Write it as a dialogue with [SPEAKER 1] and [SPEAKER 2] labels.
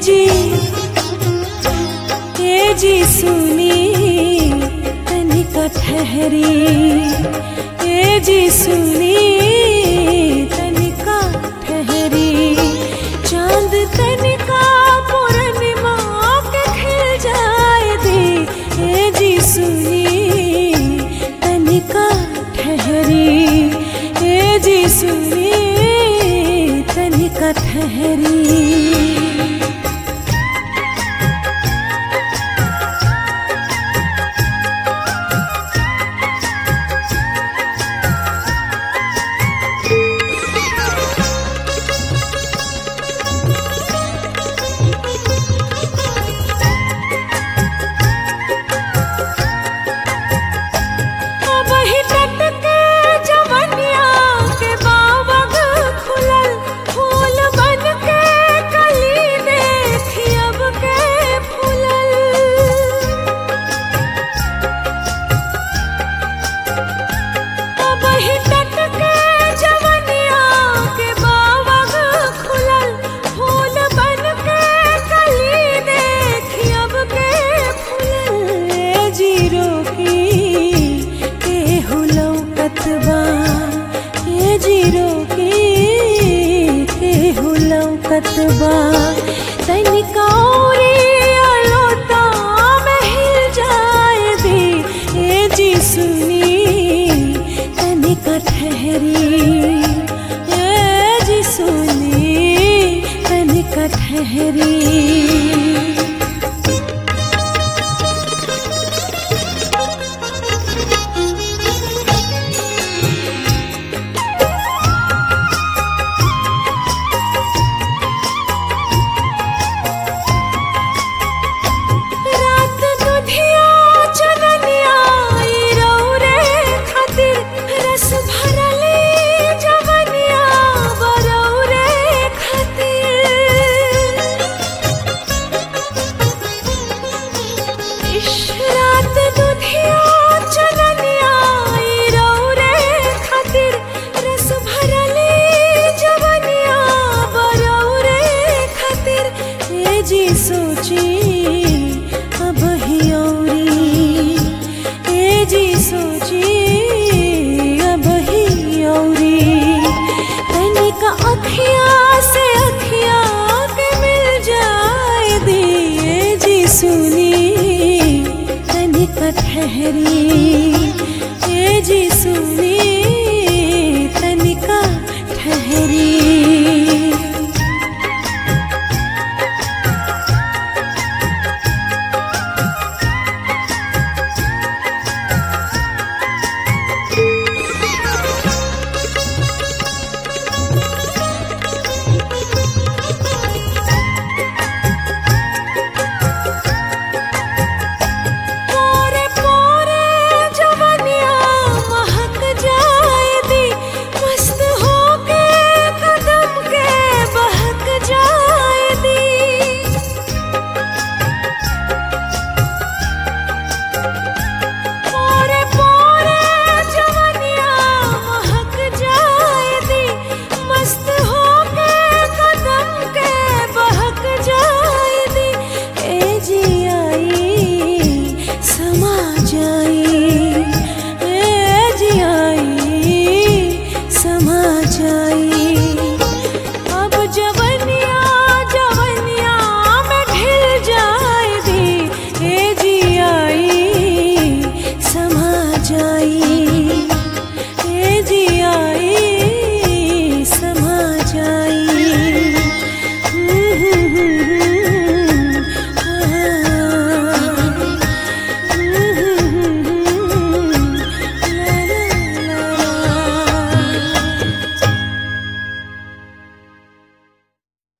[SPEAKER 1] जी ए जी सुनी तनिका ठहरी, ए जी सुनी तनिका ठहरी। चांद तनिका पूर्णिमा के खिल जाए दी, ए जी सुनी तनिका ठहरी, ए जी सुनी तनिका ठहरी। कतबा तनिका लोटा में हिल जाए दी, ए जी सुनी तनिका ठहरी, ए जी सुनी तनिका ठहरी। जी सोची अब ही औरी, ए जी सोची अब ही औरी। तनिका अखियाँ से अखियाँ के मिल जाए दी, ए जी सुनी तनिका ठहरी, ए जी सुनी तनिका ठहरी।